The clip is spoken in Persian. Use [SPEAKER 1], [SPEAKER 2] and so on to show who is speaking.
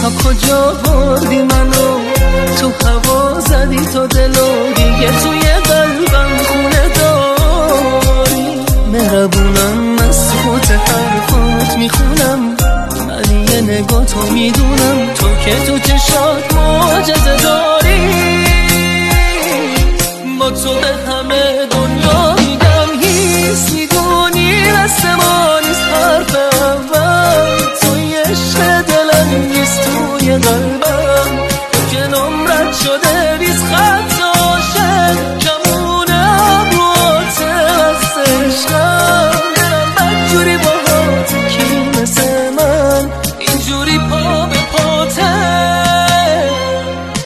[SPEAKER 1] تا کجا بردی منو، تو هوا زدی تو دلو، دیگه توی قلبم خونه داری. مهربونم از خود حرفات میخونم، من یه نگاه تو میدونم، تو که تو